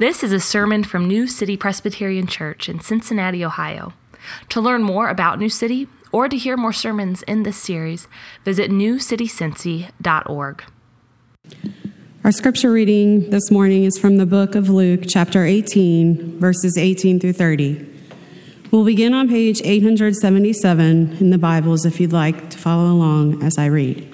This is a sermon from New City Presbyterian Church in Cincinnati, Ohio. To learn more about New City or to hear more sermons in this series, visit newcitycincy.org. Our scripture reading this morning is from the book of Luke, chapter 18, verses 18 through 30. We'll begin on page 877 in the Bibles if you'd like to follow along as I read.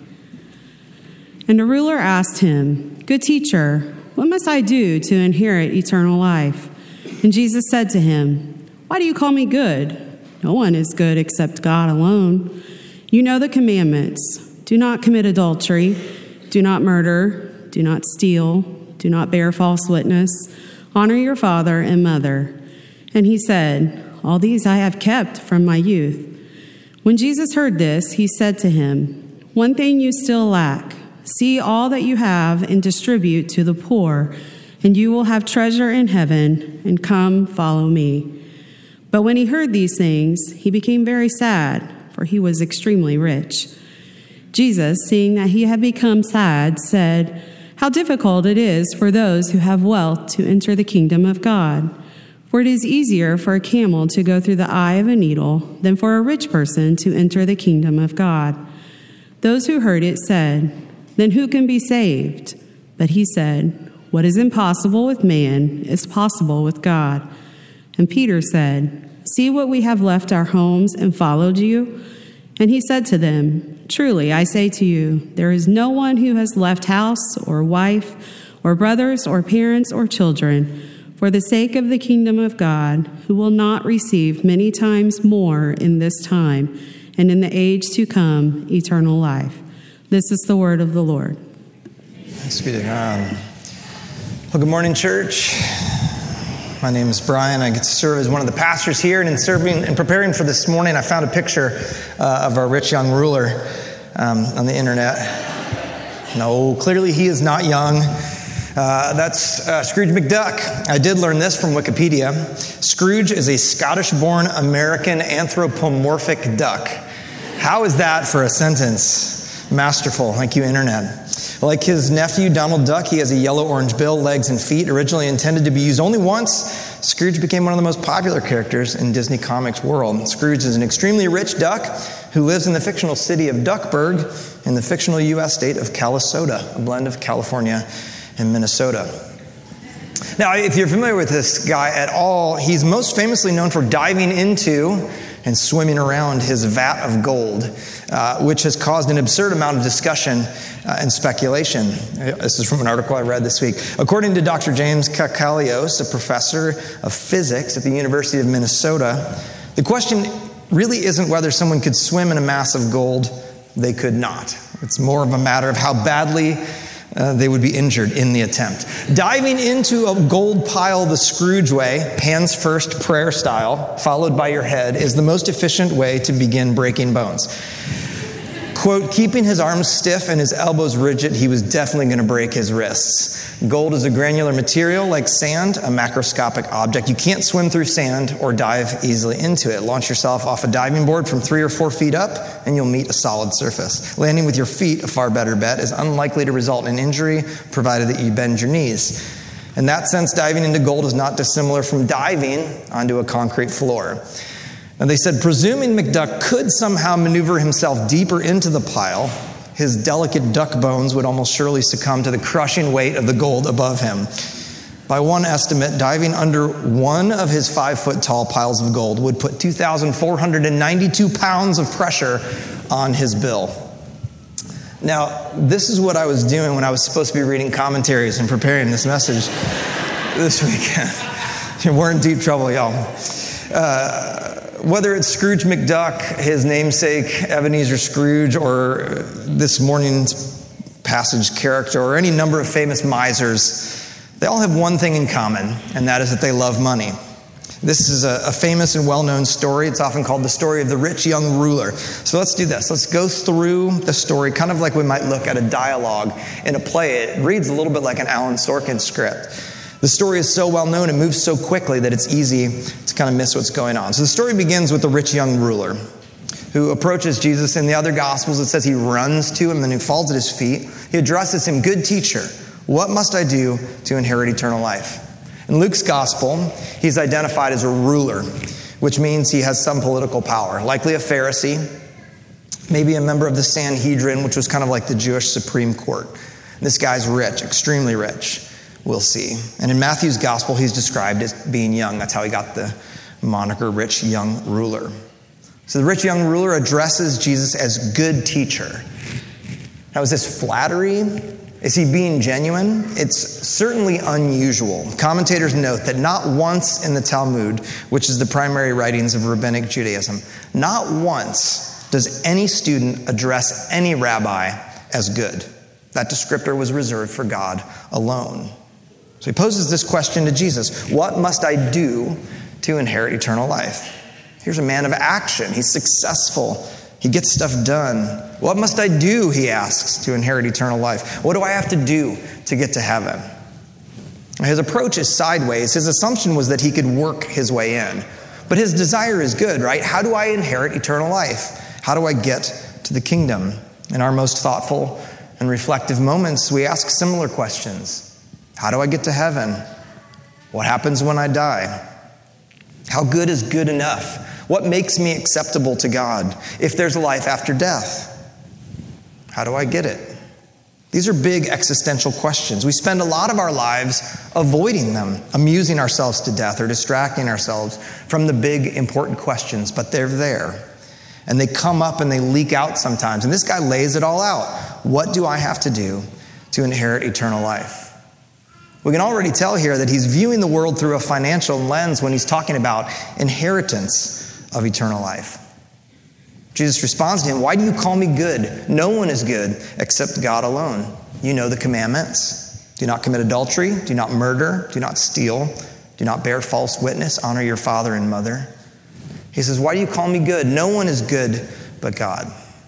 And a ruler asked him, "Good teacher, what must I do to inherit eternal life?" And Jesus said to him, "Why do you call me good? No one is good except God alone. You know the commandments. Do not commit adultery. Do not murder. Do not steal. Do not bear false witness. Honor your father and mother." And he said, "All these I have kept from my youth." When Jesus heard this, he said to him, "One thing you still lack. See all that you have and distribute to the poor, and you will have treasure in heaven, and come follow me." But when he heard these things, he became very sad, for he was extremely rich. Jesus, seeing that he had become sad, said, "How difficult it is for those who have wealth to enter the kingdom of God. For it is easier for a camel to go through the eye of a needle than for a rich person to enter the kingdom of God." Those who heard it said, "Then who can be saved?" But he said, "What is impossible with man is possible with God." And Peter said, "See what we have left our homes and followed you?" And he said to them, "Truly, I say to you, there is no one who has left house or wife or brothers or parents or children for the sake of the kingdom of God who will not receive many times more in this time and in the age to come eternal life." This is the word of the Lord. Thanks be to God. Well, good morning, church. My name is Brian. I get to serve as one of the pastors here, and in serving and preparing for this morning, I found a picture of our rich young ruler on the internet. No, clearly he is not young. That's Scrooge McDuck. I did learn this from Wikipedia. Scrooge is a Scottish-born American anthropomorphic duck. How is that for a sentence? Masterful. Thank you, Internet. Like his nephew, Donald Duck, he has a yellow-orange bill, legs, and feet. Originally intended to be used only once, Scrooge became one of the most popular characters in Disney Comics world. Scrooge is an extremely rich duck who lives in the fictional city of Duckburg in the fictional U.S. state of Calisota, a blend of California and Minnesota. Now, if you're familiar with this guy at all, he's most famously known for diving into and swimming around his vat of gold, which has caused an absurd amount of discussion and speculation. This is from an article I read this week. According to Dr. James Kakalios, a professor of physics at the University of Minnesota, the question really isn't whether someone could swim in a mass of gold. They could not. It's more of a matter of how badly they would be injured in the attempt. Diving into a gold pile the Scrooge way, hands first, prayer style, followed by your head, is the most efficient way to begin breaking bones. Quote, keeping his arms stiff and his elbows rigid, he was definitely going to break his wrists. Gold is a granular material like sand, a macroscopic object. You can't swim through sand or dive easily into it. Launch yourself off a diving board from 3 or 4 feet up, and you'll meet a solid surface. Landing with your feet, a far better bet, is unlikely to result in injury, provided that you bend your knees. In that sense, diving into gold is not dissimilar from diving onto a concrete floor. And they said, presuming McDuck could somehow maneuver himself deeper into the pile, his delicate duck bones would almost surely succumb to the crushing weight of the gold above him. By one estimate, diving under one of his 5-foot-tall piles of gold would put 2,492 pounds of pressure on his bill. Now, this is what I was doing when I was supposed to be reading commentaries and preparing this message this weekend. We're in deep trouble, y'all. Whether it's Scrooge McDuck, his namesake Ebenezer Scrooge, or this morning's passage character, or any number of famous misers, they all have one thing in common, and that is that they love money. This is a famous and well-known story. It's often called the story of the rich young ruler. So let's do this. Let's go through the story, kind of like we might look at a dialogue in a play. It reads a little bit like an Alan Sorkin script. The story is so well known, it moves so quickly that it's easy to kind of miss what's going on. So the story begins with the rich young ruler who approaches Jesus. In the other Gospels, it says he runs to him and then he falls at his feet. He addresses him, "Good teacher, what must I do to inherit eternal life?" In Luke's gospel, he's identified as a ruler, which means he has some political power, likely a Pharisee, maybe a member of the Sanhedrin, which was kind of like the Jewish Supreme Court. This guy's rich, extremely rich, we'll see. And in Matthew's gospel, he's described as being young. That's how he got the moniker rich young ruler. So the rich young ruler addresses Jesus as good teacher. Now, is this flattery? Is he being genuine? It's certainly unusual. Commentators note that not once in the Talmud, which is the primary writings of rabbinic Judaism, not once does any student address any rabbi as good. That descriptor was reserved for God alone. So he poses this question to Jesus: what must I do to inherit eternal life? Here's a man of action. He's successful. He gets stuff done. What must I do, he asks, to inherit eternal life? What do I have to do to get to heaven? His approach is sideways. His assumption was that he could work his way in. But his desire is good, right? How do I inherit eternal life? How do I get to the kingdom? In our most thoughtful and reflective moments, we ask similar questions. How do I get to heaven? What happens when I die? How good is good enough? What makes me acceptable to God? If there's a life after death, how do I get it? These are big existential questions. We spend a lot of our lives avoiding them, amusing ourselves to death or distracting ourselves from the big, important questions, but they're there. And they come up and they leak out sometimes. And this guy lays it all out. What do I have to do to inherit eternal life? We can already tell here that he's viewing the world through a financial lens when he's talking about inheritance of eternal life. Jesus responds to him, why do you call me good? No one is good except God alone. You know the commandments. Do not commit adultery. Do not murder. Do not steal. Do not bear false witness. Honor your father and mother. He says, why do you call me good? No one is good but God.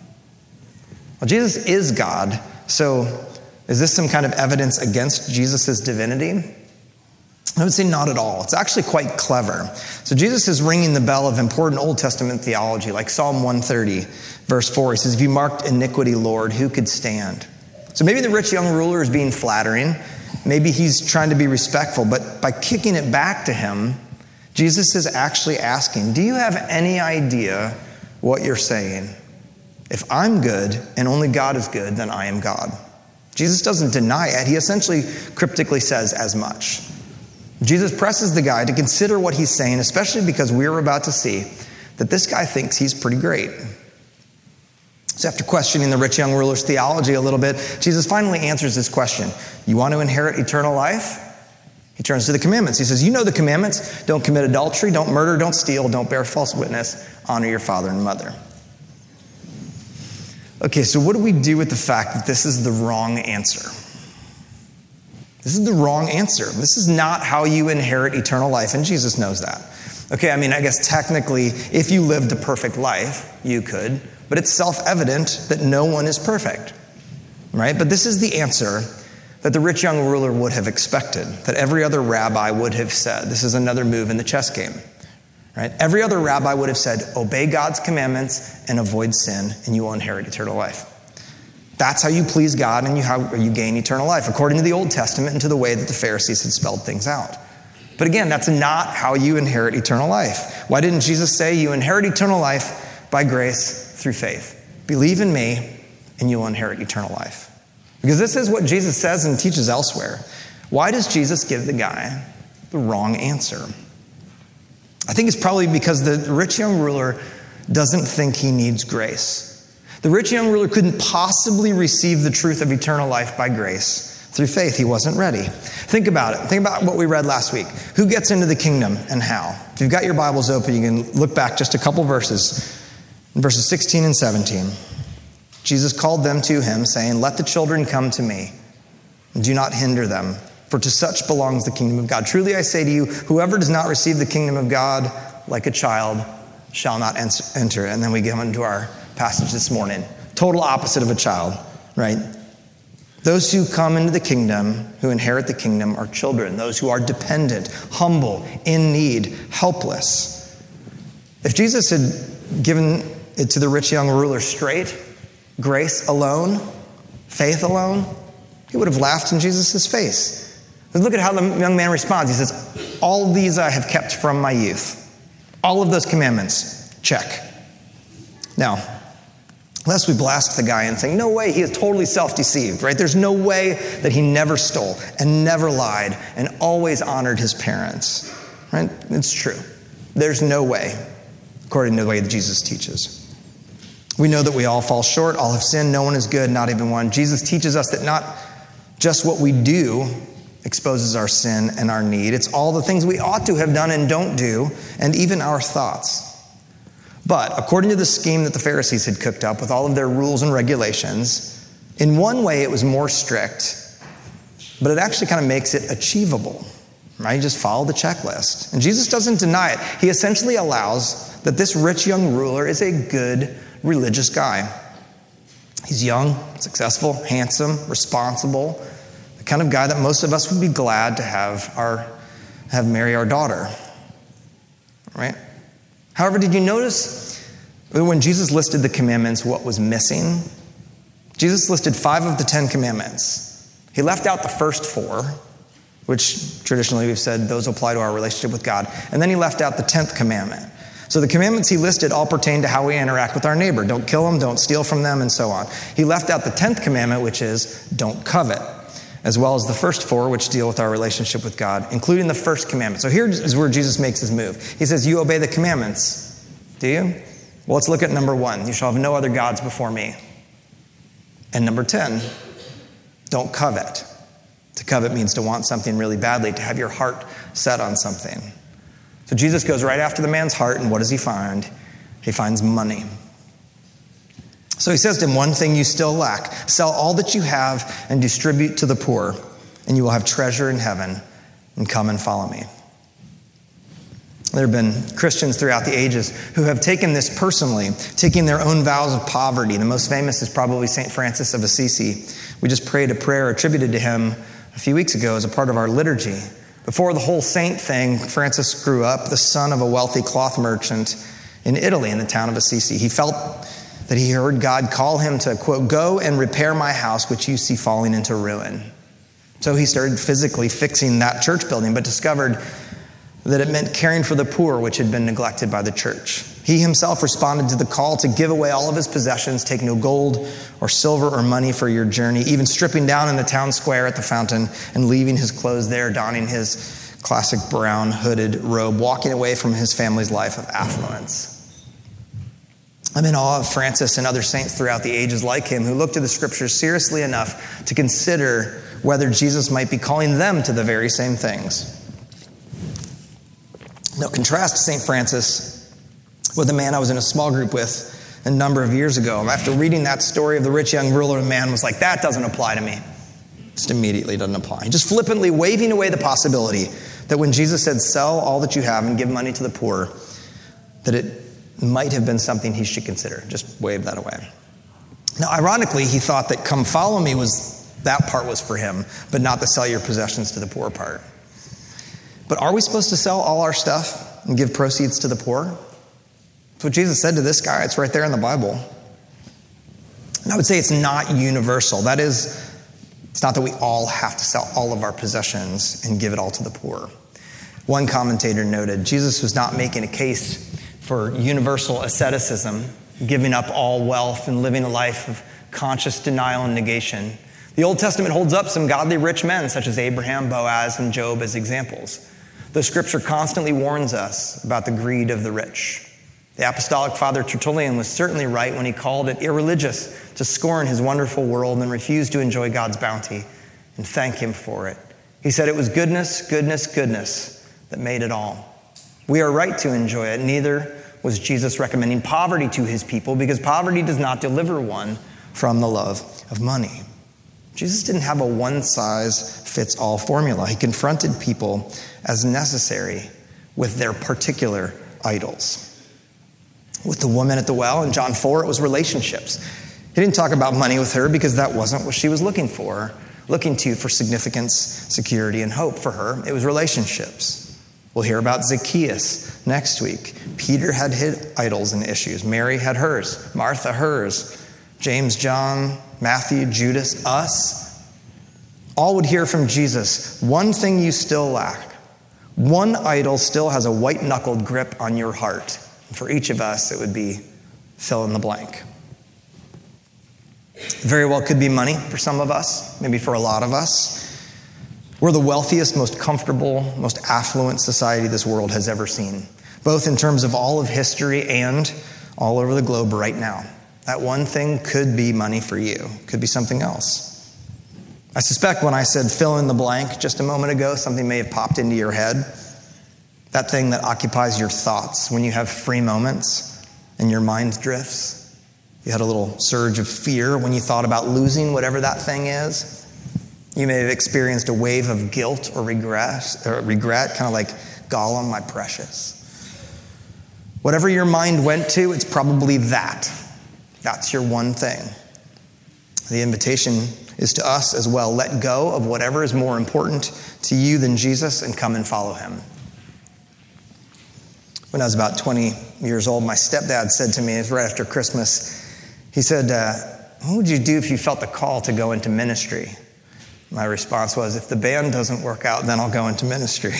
Well, Jesus is God, so is this some kind of evidence against Jesus' divinity? I would say not at all. It's actually quite clever. So Jesus is ringing the bell of important Old Testament theology, like Psalm 130, verse 4. He says, if you marked iniquity, Lord, who could stand? So maybe the rich young ruler is being flattering. Maybe he's trying to be respectful, but by kicking it back to him, Jesus is actually asking, do you have any idea what you're saying? If I'm good and only God is good, then I am God. Jesus doesn't deny it. He essentially cryptically says as much. Jesus presses the guy to consider what he's saying, especially because we're about to see that this guy thinks he's pretty great. So after questioning the rich young ruler's theology a little bit, Jesus finally answers this question. You want to inherit eternal life? He turns to the commandments. He says, you know the commandments. Don't commit adultery, don't murder, don't steal, don't bear false witness, honor your father and mother. Okay, so what do we do with the fact that this is the wrong answer? This is the wrong answer. This is not how you inherit eternal life, and Jesus knows that. Okay, I guess technically, if you lived a perfect life, you could, but it's self-evident that no one is perfect, right? But this is the answer that the rich young ruler would have expected, that every other rabbi would have said. This is another move in the chess game, right? Every other rabbi would have said, obey God's commandments and avoid sin, and you will inherit eternal life. That's how you please God and how you gain eternal life, according to the Old Testament and to the way that the Pharisees had spelled things out. But again, that's not how you inherit eternal life. Why didn't Jesus say you inherit eternal life by grace through faith? Believe in me and you will inherit eternal life. Because this is what Jesus says and teaches elsewhere. Why does Jesus give the guy the wrong answer? I think it's probably because the rich young ruler doesn't think he needs grace. The rich young ruler couldn't possibly receive the truth of eternal life by grace through faith. He wasn't ready. Think about it. Think about what we read last week. Who gets into the kingdom and how? If you've got your Bibles open, you can look back just a couple verses. In verses 16 and 17. Jesus called them to him, saying, let the children come to me, and do not hinder them, for to such belongs the kingdom of God. Truly I say to you, whoever does not receive the kingdom of God like a child shall not enter. And then we get into our passage this morning. Total opposite of a child, right? Those who come into the kingdom, who inherit the kingdom, are children. Those who are dependent, humble, in need, helpless. If Jesus had given it to the rich young ruler straight, grace alone, faith alone, he would have laughed in Jesus' face. Look at how the young man responds. He says, all of these I have kept from my youth. All of those commandments, check. Now, lest we blast the guy and think, no way, he is totally self-deceived, right? There's no way that he never stole and never lied and always honored his parents, right? It's true. There's no way, according to the way that Jesus teaches. We know that we all fall short, all have sinned, no one is good, not even one. Jesus teaches us that not just what we do exposes our sin and our need. It's all the things we ought to have done and don't do, and even our thoughts. But according to the scheme that the Pharisees had cooked up with all of their rules and regulations, in one way it was more strict, but it actually kind of makes it achievable, right? You just follow the checklist. And Jesus doesn't deny it. He essentially allows that this rich young ruler is a good religious guy. He's young, successful, handsome, responsible, the kind of guy that most of us would be glad to have marry our daughter, right? However, did you notice when Jesus listed the commandments, what was missing? Jesus listed 5 of the 10 commandments. He left out the first 4, which traditionally we've said those apply to our relationship with God. And then he left out the 10th commandment. So the commandments he listed all pertain to how we interact with our neighbor. Don't kill them, don't steal from them, and so on. He left out the 10th commandment, which is don't covet, as well as the first 4, which deal with our relationship with God, including the first commandment. So here is where Jesus makes his move. He says, you obey the commandments. Do you? Well, let's look at number 1. You shall have no other gods before me. And number 10, don't covet. To covet means to want something really badly, to have your heart set on something. So Jesus goes right after the man's heart, and what does he find? He finds money. So he says to him, one thing you still lack. Sell all that you have and distribute to the poor, and you will have treasure in heaven, and come and follow me. There have been Christians throughout the ages who have taken this personally, taking their own vows of poverty. The most famous is probably St. Francis of Assisi. We just prayed a prayer attributed to him a few weeks ago as a part of our liturgy. Before the whole saint thing, Francis grew up the son of a wealthy cloth merchant in Italy in the town of Assisi. He felt that he heard God call him to, quote, go and repair my house, which you see falling into ruin. So he started physically fixing that church building, but discovered that it meant caring for the poor, which had been neglected by the church. He himself responded to the call to give away all of his possessions, take no gold or silver or money for your journey, even stripping down in the town square at the fountain and leaving his clothes there, donning his classic brown hooded robe, walking away from his family's life of affluence. I'm in awe of Francis and other saints throughout the ages like him who look to the scriptures seriously enough to consider whether Jesus might be calling them to the very same things. Now, contrast St. Francis with a man I was in a small group with a number of years ago. After reading that story of the rich young ruler, the man was like, that doesn't apply to me. Just immediately doesn't apply. Just flippantly waving away the possibility that when Jesus said, sell all that you have and give money to the poor, that it might have been something he should consider. Just wave that away. Now, ironically, he thought that come follow me that part was for him, but not the sell your possessions to the poor part. But are we supposed to sell all our stuff and give proceeds to the poor? That's what Jesus said to this guy. It's right there in the Bible. And I would say it's not universal. That is, it's not that we all have to sell all of our possessions and give it all to the poor. One commentator noted, Jesus was not making a case for universal asceticism, giving up all wealth and living a life of conscious denial and negation. The Old Testament holds up some godly rich men such as Abraham, Boaz, and Job as examples. The scripture constantly warns us about the greed of the rich. The apostolic father Tertullian was certainly right when he called it irreligious to scorn his wonderful world and refuse to enjoy God's bounty and thank him for it. He said it was goodness, goodness, goodness that made it all. We are right to enjoy it. Neither was Jesus recommending poverty to his people because poverty does not deliver one from the love of money. Jesus didn't have a one-size-fits-all formula. He confronted people as necessary with their particular idols. With the woman at the well in John 4, it was relationships. He didn't talk about money with her because that wasn't what she was looking to for significance, security, and hope for her. It was relationships. We'll hear about Zacchaeus next week. Peter had his idols and issues. Mary had hers. Martha hers. James, John, Matthew, Judas, us. all would hear from Jesus, one thing you still lack. One idol still has a white-knuckled grip on your heart. And for each of us, it would be fill in the blank. Very well could be money for some of us, maybe for a lot of us. We're the wealthiest, most comfortable, most affluent society this world has ever seen, both in terms of all of history and all over the globe right now. That one thing could be money for you, could be something else. I suspect when I said fill in the blank just a moment ago, something may have popped into your head. That thing that occupies your thoughts when you have free moments and your mind drifts. You had a little surge of fear when you thought about losing whatever that thing is. You may have experienced a wave of guilt or regret, kind of like Gollum, my precious. Whatever your mind went to, it's probably that. That's your one thing. The invitation is to us as well. Let go of whatever is more important to you than Jesus and come and follow him. When I was about 20 years old, my stepdad said to me, it was right after Christmas, he said, what would you do if you felt the call to go into ministry? My response was, if the band doesn't work out, then I'll go into ministry.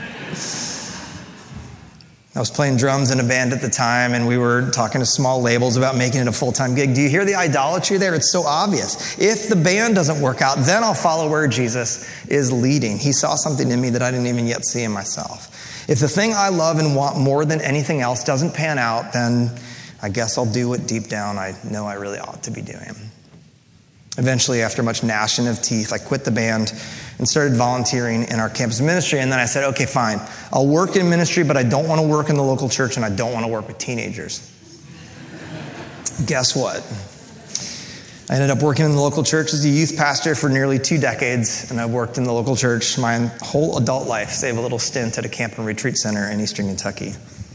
I was playing drums in a band at the time, and we were talking to small labels about making it a full-time gig. Do you hear the idolatry there? It's so obvious. If the band doesn't work out, then I'll follow where Jesus is leading. He saw something in me that I didn't even yet see in myself. If the thing I love and want more than anything else doesn't pan out, then I guess I'll do what deep down I know I really ought to be doing. Eventually, after much gnashing of teeth, I quit the band and started volunteering in our campus ministry. And then I said, okay, fine. I'll work in ministry, but I don't want to work in the local church, and I don't want to work with teenagers. Guess what? I ended up working in the local church as a youth pastor for nearly 2 decades, and I've worked in the local church my whole adult life, save a little stint at a camp and retreat center in eastern Kentucky.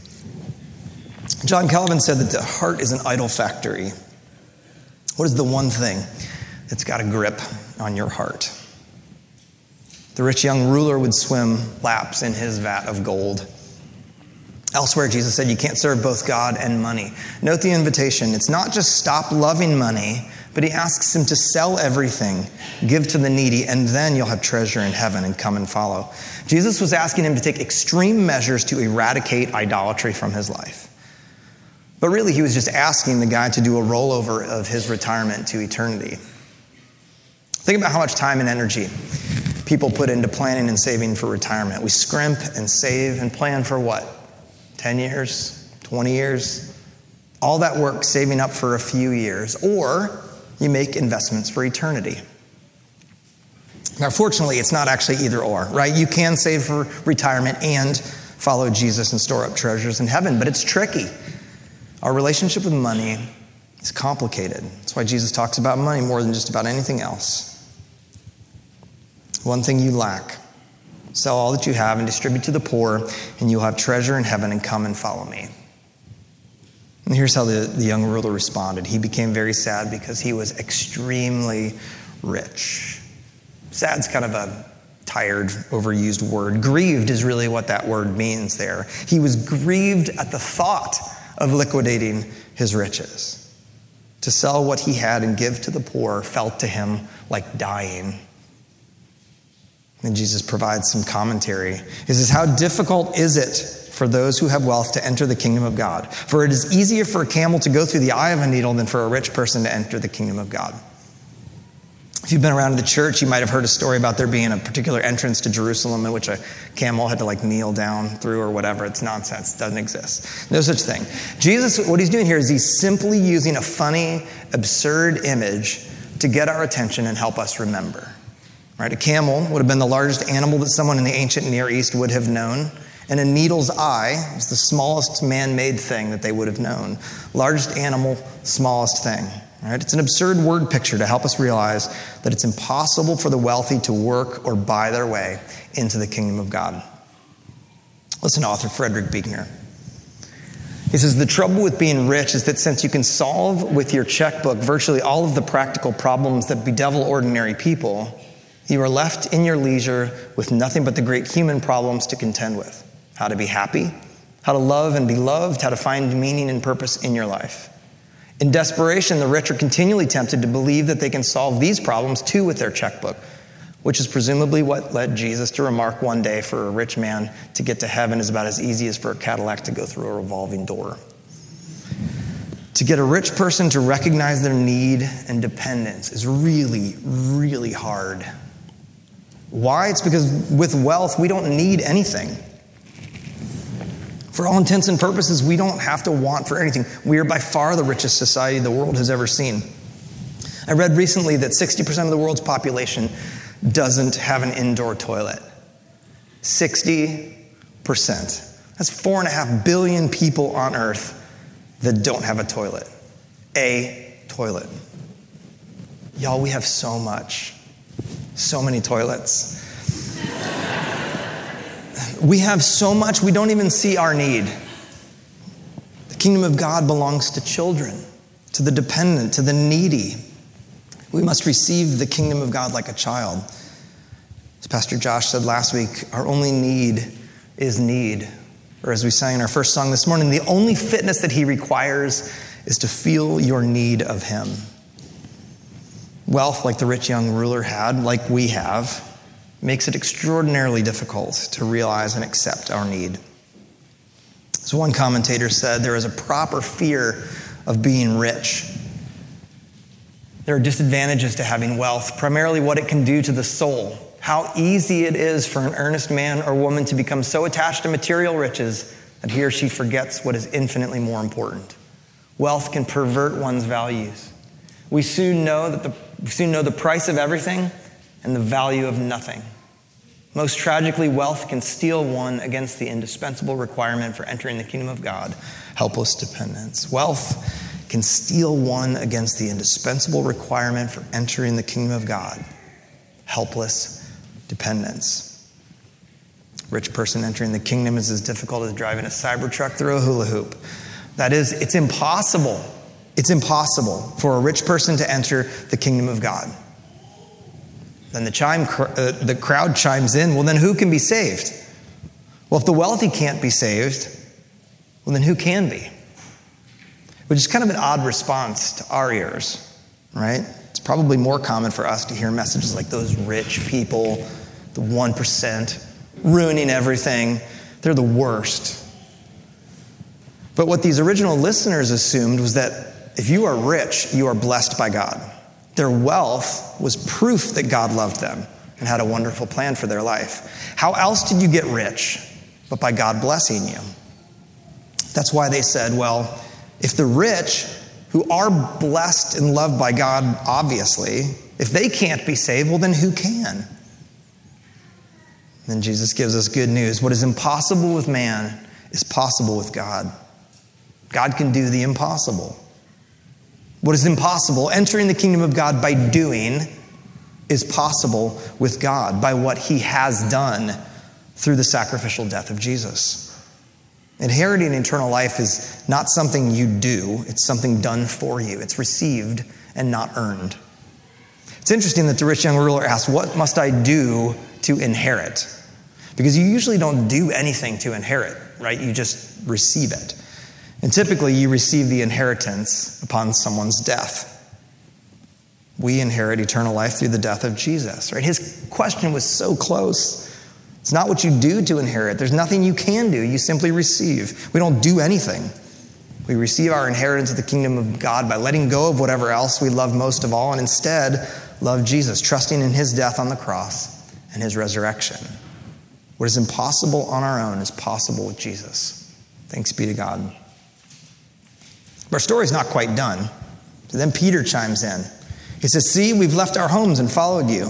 John Calvin said that the heart is an idol factory. What is the one thing that's got a grip on your heart? The rich young ruler would swim laps in his vat of gold. Elsewhere, Jesus said you can't serve both God and money. Note the invitation. It's not just stop loving money, but he asks him to sell everything, give to the needy, and then you'll have treasure in heaven and come and follow. Jesus was asking him to take extreme measures to eradicate idolatry from his life. But really, he was just asking the guy to do a rollover of his retirement to eternity. Think about how much time and energy people put into planning and saving for retirement. We scrimp and save and plan for what? 10 years? 20 years? All that work saving up for a few years. Or you make investments for eternity. Now, fortunately, it's not actually either or, right? You can save for retirement and follow Jesus and store up treasures in heaven, but it's tricky. Our relationship with money is complicated. That's why Jesus talks about money more than just about anything else. One thing you lack. Sell all that you have and distribute to the poor, and you'll have treasure in heaven, and come and follow me. And here's how the young ruler responded. He became very sad because he was extremely rich. Sad's kind of a tired, overused word. Grieved is really what that word means there. He was grieved at the thought of liquidating his riches. To sell what he had and give to the poor felt to him like dying. And Jesus provides some commentary. He says, how difficult is it for those who have wealth to enter the kingdom of God? For it is easier for a camel to go through the eye of a needle than for a rich person to enter the kingdom of God. If you've been around in the church, you might have heard a story about there being a particular entrance to Jerusalem in which a camel had to kneel down through or whatever. It's nonsense. It doesn't exist. No such thing. Jesus, what he's doing here is he's simply using a funny, absurd image to get our attention and help us remember. Right? A camel would have been the largest animal that someone in the ancient Near East would have known. And a needle's eye is the smallest man-made thing that they would have known. Largest animal, smallest thing. Right? It's an absurd word picture to help us realize that it's impossible for the wealthy to work or buy their way into the kingdom of God. Listen to author Frederick Buechner. He says, the trouble with being rich is that since you can solve with your checkbook virtually all of the practical problems that bedevil ordinary people, you are left in your leisure with nothing but the great human problems to contend with. How to be happy, how to love and be loved, how to find meaning and purpose in your life. In desperation, the rich are continually tempted to believe that they can solve these problems too with their checkbook. which is presumably what led Jesus to remark one day for a rich man to get to heaven is about as easy as for a Cadillac to go through a revolving door. To get a rich person to recognize their need and dependence is really, really hard. Why? It's because with wealth, we don't need anything. For all intents and purposes, we don't have to want for anything. We are by far the richest society the world has ever seen. I read recently that 60% of the world's population doesn't have an indoor toilet. 60%. That's 4.5 billion people on earth that don't have a toilet. A toilet. Y'all, we have so much. So many toilets. We have so much we don't even see our need. The kingdom of God belongs to children, to the dependent, to the needy. We must receive the kingdom of God like a child. As Pastor Josh said last week, our only need is need. Or as we sang in our first song this morning, the only fitness that he requires is to feel your need of him. Wealth, like the rich young ruler had, like we have, makes it extraordinarily difficult to realize and accept our need. As one commentator said, there is a proper fear of being rich. There are disadvantages to having wealth, primarily what it can do to the soul. How easy it is for an earnest man or woman to become so attached to material riches that he or she forgets what is infinitely more important. Wealth can pervert one's values. We soon know the price of everything and the value of nothing. Most tragically, wealth can steel one against the indispensable requirement for entering the kingdom of God, helpless dependence. Wealth can steel one against the indispensable requirement for entering the kingdom of God, helpless dependence. Rich person entering the kingdom is as difficult as driving a Cybertruck through a hula hoop. That is, it's impossible. It's impossible for a rich person to enter the kingdom of God. Then the crowd chimes in, well, then who can be saved? Well, if the wealthy can't be saved, well, then who can be? Which is kind of an odd response to our ears, right? It's probably more common for us to hear messages like those rich people, the 1%, ruining everything. They're the worst. But what these original listeners assumed was that if you are rich, you are blessed by God. Their wealth was proof that God loved them and had a wonderful plan for their life. How else did you get rich but by God blessing you? That's why they said, well, if the rich, who are blessed and loved by God, obviously, if they can't be saved, well, then who can? Then Jesus gives us good news. What is impossible with man is possible with God. God can do the impossible. What is impossible, entering the kingdom of God by doing, is possible with God by what he has done through the sacrificial death of Jesus. Inheriting eternal life is not something you do. It's something done for you. It's received and not earned. It's interesting that the rich young ruler asked, what must I do to inherit? Because you usually don't do anything to inherit, right? You just receive it. And typically you receive the inheritance upon someone's death. We inherit eternal life through the death of Jesus, right? His question was so close. It's not what you do to inherit. There's nothing you can do. You simply receive. We don't do anything. We receive our inheritance of the kingdom of God by letting go of whatever else we love most of all and instead love Jesus, trusting in his death on the cross and his resurrection. What is impossible on our own is possible with Jesus. Thanks be to God. Our story's not quite done. So then Peter chimes in. He says, see, we've left our homes and followed you.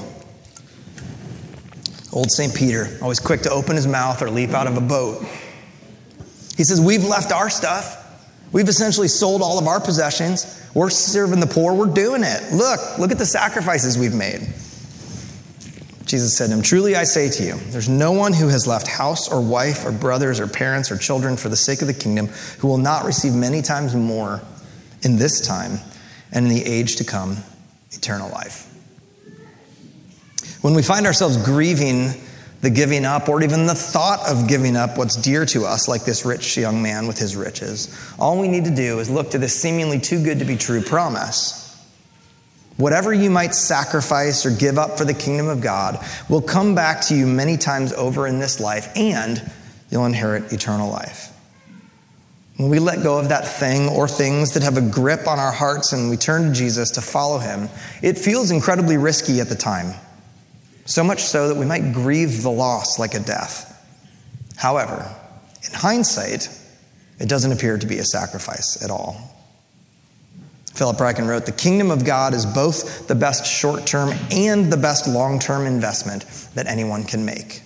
Old St. Peter, always quick to open his mouth or leap out of a boat. He says, we've left our stuff. We've essentially sold all of our possessions. We're serving the poor. We're doing it. Look at the sacrifices we've made. Jesus said to him, truly I say to you, there's no one who has left house or wife or brothers or parents or children for the sake of the kingdom who will not receive many times more in this time and in the age to come, eternal life. When we find ourselves grieving the giving up or even the thought of giving up what's dear to us, like this rich young man with his riches, all we need to do is look to this seemingly too good to be true promise. Whatever you might sacrifice or give up for the kingdom of God will come back to you many times over in this life, and you'll inherit eternal life. When we let go of that thing or things that have a grip on our hearts and we turn to Jesus to follow him, it feels incredibly risky at the time. So much so that we might grieve the loss like a death. However, in hindsight, it doesn't appear to be a sacrifice at all. Philip Ryken wrote, "The kingdom of God is both the best short-term and the best long-term investment that anyone can make."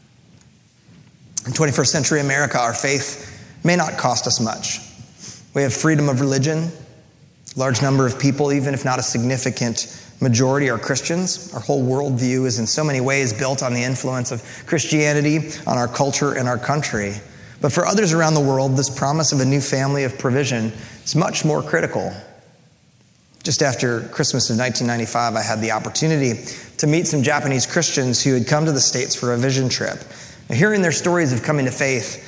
In 21st century America, our faith may not cost us much. We have freedom of religion. A large number of people, even if not a significant majority, are Christians. Our whole worldview is in so many ways built on the influence of Christianity, on our culture and our country. But for others around the world, this promise of a new family of provision is much more critical. Just after Christmas of 1995, I had the opportunity to meet some Japanese Christians who had come to the States for a vision trip. Now, hearing their stories of coming to faith,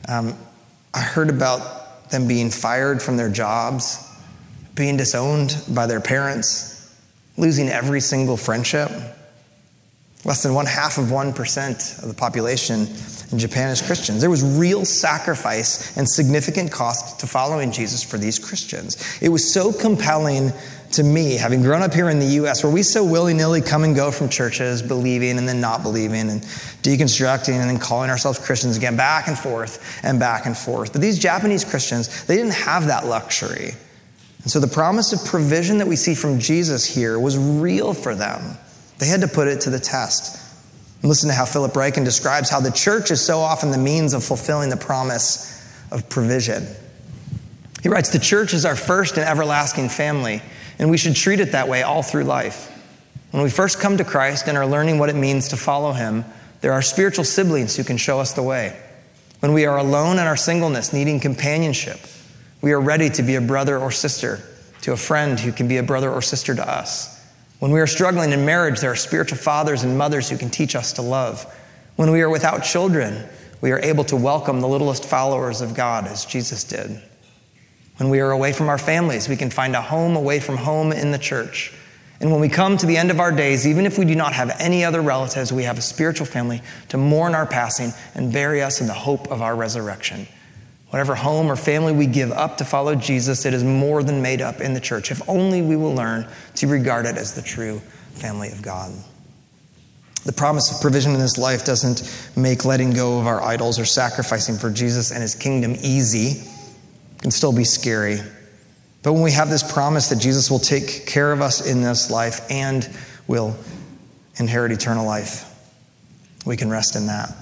I heard about them being fired from their jobs, being disowned by their parents, losing every single friendship. Less than 0.5% of the population in Japan is Christians. There was real sacrifice and significant cost to following Jesus for these Christians. It was so compelling to me, having grown up here in the U.S., where we so willy-nilly come and go from churches, believing and then not believing, and deconstructing and then calling ourselves Christians again, back and forth and back and forth. But these Japanese Christians, they didn't have that luxury. And so the promise of provision that we see from Jesus here was real for them. They had to put it to the test. And listen to how Philip Ryken describes how the church is so often the means of fulfilling the promise of provision. He writes, "The church is our first and everlasting family, and we should treat it that way all through life. When we first come to Christ and are learning what it means to follow him, there are spiritual siblings who can show us the way. When we are alone in our singleness, needing companionship, we are ready to be a brother or sister to a friend who can be a brother or sister to us. When we are struggling in marriage, there are spiritual fathers and mothers who can teach us to love. When we are without children, we are able to welcome the littlest followers of God as Jesus did. When we are away from our families, we can find a home away from home in the church. And when we come to the end of our days, even if we do not have any other relatives, we have a spiritual family to mourn our passing and bury us in the hope of our resurrection. Whatever home or family we give up to follow Jesus, it is more than made up in the church, if only we will learn to regard it as the true family of God." The promise of provision in this life doesn't make letting go of our idols or sacrificing for Jesus and his kingdom easy. It can still be scary. But when we have this promise that Jesus will take care of us in this life and will inherit eternal life, we can rest in that.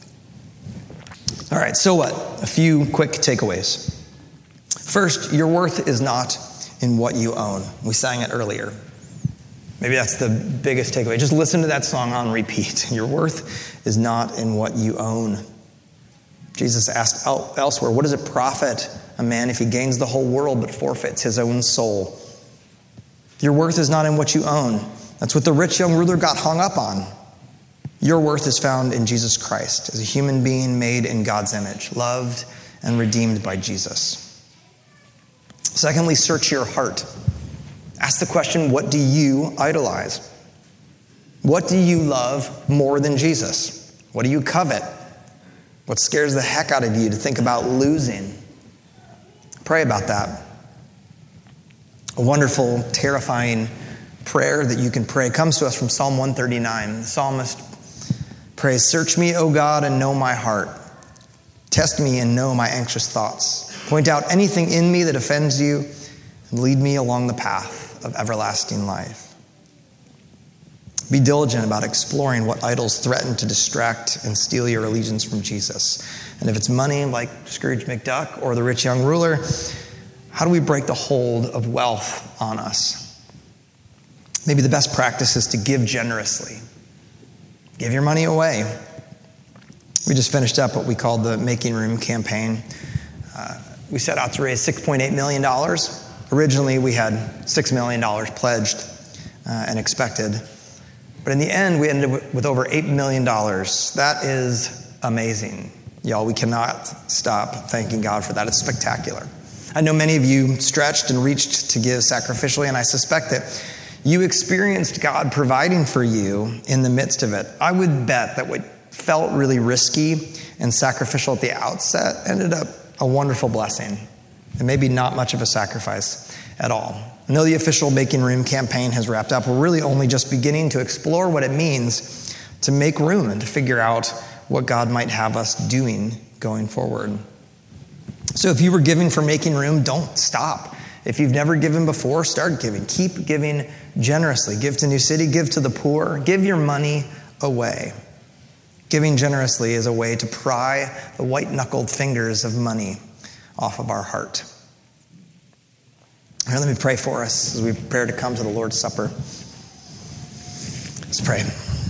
All right, so what? A few quick takeaways. First, your worth is not in what you own. We sang it earlier. Maybe that's the biggest takeaway. Just listen to that song on repeat. Your worth is not in what you own. Jesus asked elsewhere, what does it profit a man if he gains the whole world but forfeits his own soul? Your worth is not in what you own. That's what the rich young ruler got hung up on. Your worth is found in Jesus Christ as a human being made in God's image, loved and redeemed by Jesus. Secondly, search your heart. Ask the question, what do you idolize? What do you love more than Jesus? What do you covet? What scares the heck out of you to think about losing? Pray about that. A wonderful, terrifying prayer that you can pray comes to us from Psalm 139. The psalmist prays, "Search me, O God, and know my heart. Test me and know my anxious thoughts. Point out anything in me that offends you, and lead me along the path of everlasting life." Be diligent about exploring what idols threaten to distract and steal your allegiance from Jesus. And if it's money, like Scrooge McDuck or the rich young ruler, how do we break the hold of wealth on us? Maybe the best practice is to give generously. Give your money away. We just finished up what we called the Making Room campaign. We set out to raise $6.8 million. Originally, we had $6 million pledged and expected. But in the end, we ended up with over $8 million. That is amazing. Y'all, we cannot stop thanking God for that. It's spectacular. I know many of you stretched and reached to give sacrificially, and I suspect that you experienced God providing for you in the midst of it. I would bet that what felt really risky and sacrificial at the outset ended up a wonderful blessing, and maybe not much of a sacrifice at all. I know the official Making Room campaign has wrapped up. We're really only just beginning to explore what it means to make room and to figure out what God might have us doing going forward. So if you were giving for Making Room, don't stop. If you've never given before, start giving. Keep giving generously. Give to New City, give to the poor, give your money away. Giving generously is a way to pry the white-knuckled fingers of money off of our heart. All right, let me pray for us as we prepare to come to the Lord's Supper. Let's pray.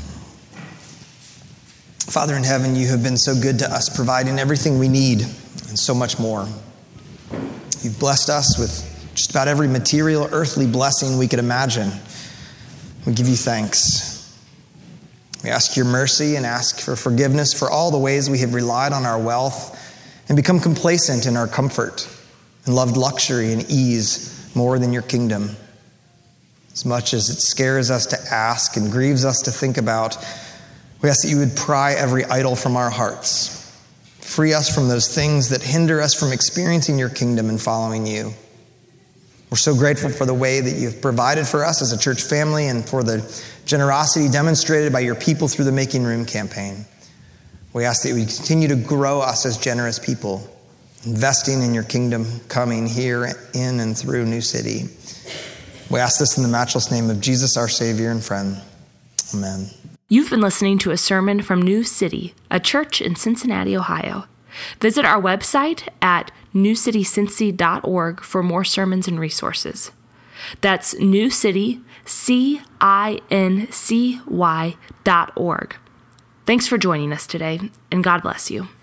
Father in heaven, you have been so good to us, providing everything we need and so much more. You've blessed us with just about every material, earthly blessing we could imagine. We give you thanks. We ask your mercy and ask for forgiveness for all the ways we have relied on our wealth and become complacent in our comfort and loved luxury and ease more than your kingdom. As much as it scares us to ask and grieves us to think about, we ask that you would pry every idol from our hearts. Free us from those things that hinder us from experiencing your kingdom and following you. We're so grateful for the way that you've provided for us as a church family and for the generosity demonstrated by your people through the Making Room campaign. We ask that you would continue to grow us as generous people, investing in your kingdom coming here in and through New City. We ask this in the matchless name of Jesus, our Savior and friend. Amen. You've been listening to a sermon from New City, a church in Cincinnati, Ohio. Visit our website at newcitycincy.org for more sermons and resources. That's newcitycincy.org. Thanks for joining us today, and God bless you.